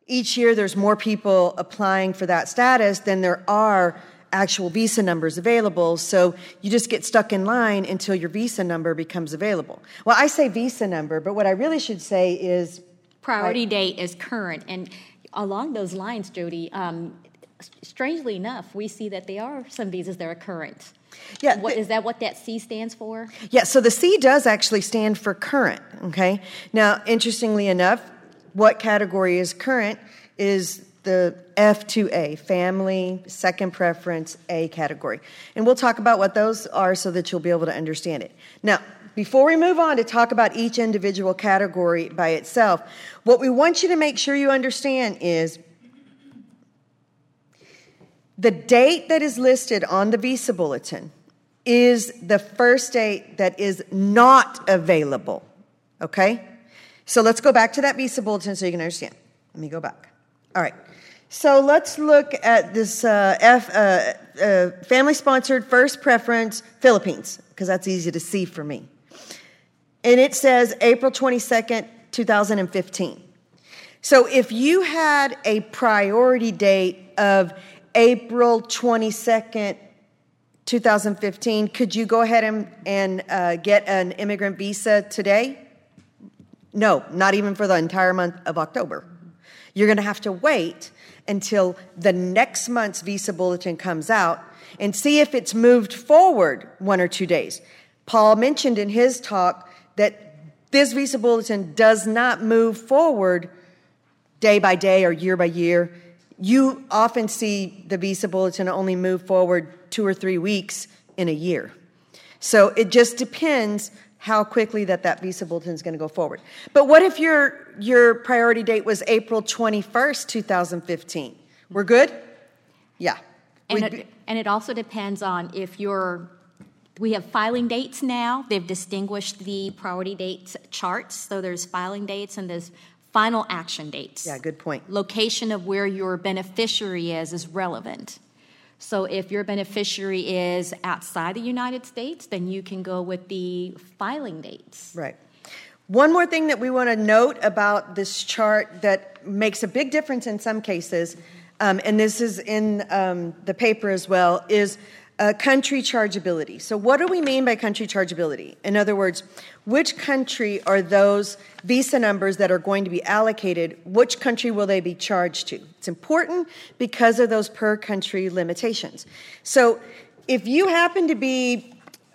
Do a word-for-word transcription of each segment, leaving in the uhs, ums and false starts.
each year there's more people applying for that status than there are actual visa numbers available, so you just get stuck in line until your visa number becomes available. Well, I say visa number, but what I really should say is... Priority I, date is current, and along those lines, Jody, um, strangely enough, we see that there are some visas that are current. Yeah, what, the, is that what that C stands for? Yeah, so the C does actually stand for current, okay? Now, interestingly enough, what category is current is the F two A, Family, Second Preference, A category. And we'll talk about what those are so that you'll be able to understand it. Now, before we move on to talk about each individual category by itself, what we want you to make sure you understand is the date that is listed on the visa bulletin is the first date that is not available, okay? So let's go back to that visa bulletin so you can understand. Let me go back. All right. So let's look at this uh, F, uh, uh, family-sponsored first preference Philippines, because that's easy to see for me. And it says April twenty-second, two thousand fifteen. So if you had a priority date of April twenty-second, two thousand fifteen, could you go ahead and, and uh, get an immigrant visa today? No, not even for the entire month of October. You're going to have to wait until the next month's visa bulletin comes out and see if it's moved forward one or two days. Paul mentioned in his talk that this visa bulletin does not move forward day by day or year by year. You often see the visa bulletin only move forward two or three weeks in a year. So it just depends how quickly that, that visa bulletin is going to go forward. But what if your your priority date was April twenty-first, two thousand fifteen? We're good? Yeah. And it, and it also depends on if you're, we have filing dates now. They've distinguished the priority dates charts. So there's filing dates and there's final action dates. Yeah, good point. Location of where your beneficiary is is relevant. So if your beneficiary is outside the United States, then you can go with the filing dates. Right. One more thing that we want to note about this chart that makes a big difference in some cases, um, and this is in um, the paper as well, is uh, country chargeability. So what do we mean by country chargeability? In other words, which country are those visa numbers that are going to be allocated? Which country will they be charged to? It's important because of those per country limitations. So if you happen to be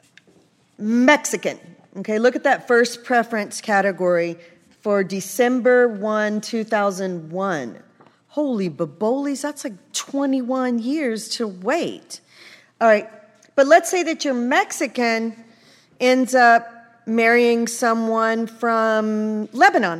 Mexican, okay, look at that first preference category for December first, two thousand one. Holy babolies, that's like twenty-one years to wait. All right, but let's say that your Mexican ends up marrying someone from Lebanon.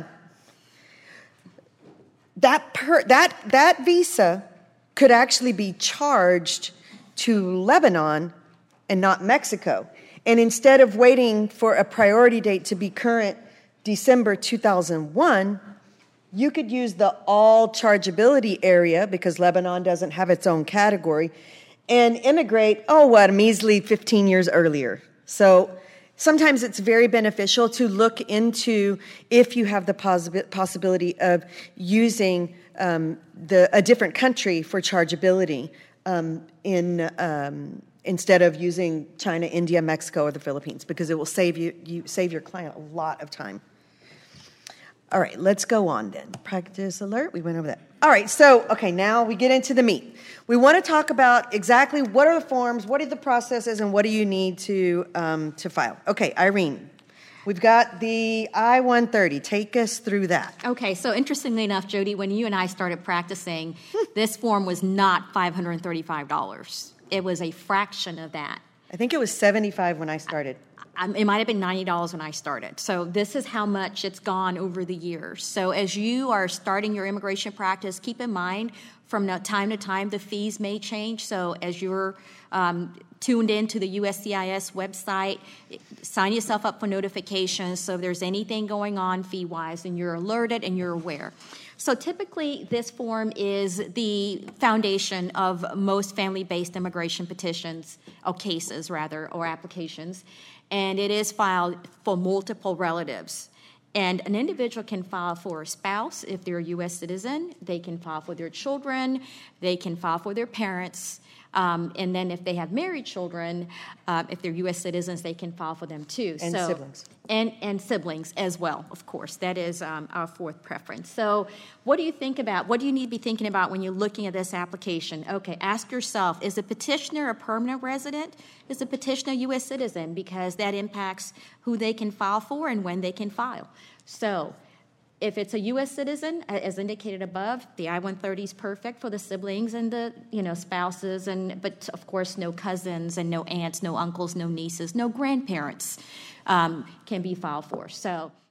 That per, that that visa could actually be charged to Lebanon and not Mexico. And instead of waiting for a priority date to be current December two thousand one, you could use the all chargeability area, because Lebanon doesn't have its own category, and immigrate, oh, what, a measly fifteen years earlier. So sometimes it's very beneficial to look into if you have the possi- possibility of using um, the a different country for chargeability um, in um, instead of using China, India, Mexico, or the Philippines, because it will save you, you save your client a lot of time. All right, let's go on then. Practice alert, we went over that. All right, so, okay, now we get into the meat. We want to talk about exactly what are the forms, what are the processes, and what do you need to um, to file. Okay, Irene, we've got the I one thirty. Take us through that. Okay, so interestingly enough, Jody, when you and I started practicing, this form was not five hundred thirty-five dollars. It was a fraction of that. I think it was seventy-five dollars when I started. I, it might have been ninety dollars when I started. So this is how much it's gone over the years. So as you are starting your immigration practice, keep in mind from time to time the fees may change. So as you're um, tuned into the U S C I S website, sign yourself up for notifications. So if there's anything going on fee-wise, then you're alerted and you're aware. So typically, this form is the foundation of most family-based immigration petitions, or cases, rather, or applications, and it is filed for multiple relatives. And an individual can file for a spouse if they're a U S citizen. They can file for their children. They can file for their parents. Um, and then if they have married children, uh, if they're U S citizens, they can file for them too. And so, siblings. And, and siblings as well, of course. That is um, our fourth preference. So what do you think about, what do you need to be thinking about when you're looking at this application? Okay, ask yourself, is the petitioner a permanent resident? Is the petitioner a U S citizen? Because that impacts who they can file for and when they can file. So if it's a U S citizen, as indicated above, the I one thirty is perfect for the siblings and the, you know, spouses, and but of course no cousins and no aunts, no uncles, no nieces, no grandparents um, can be filed for. So.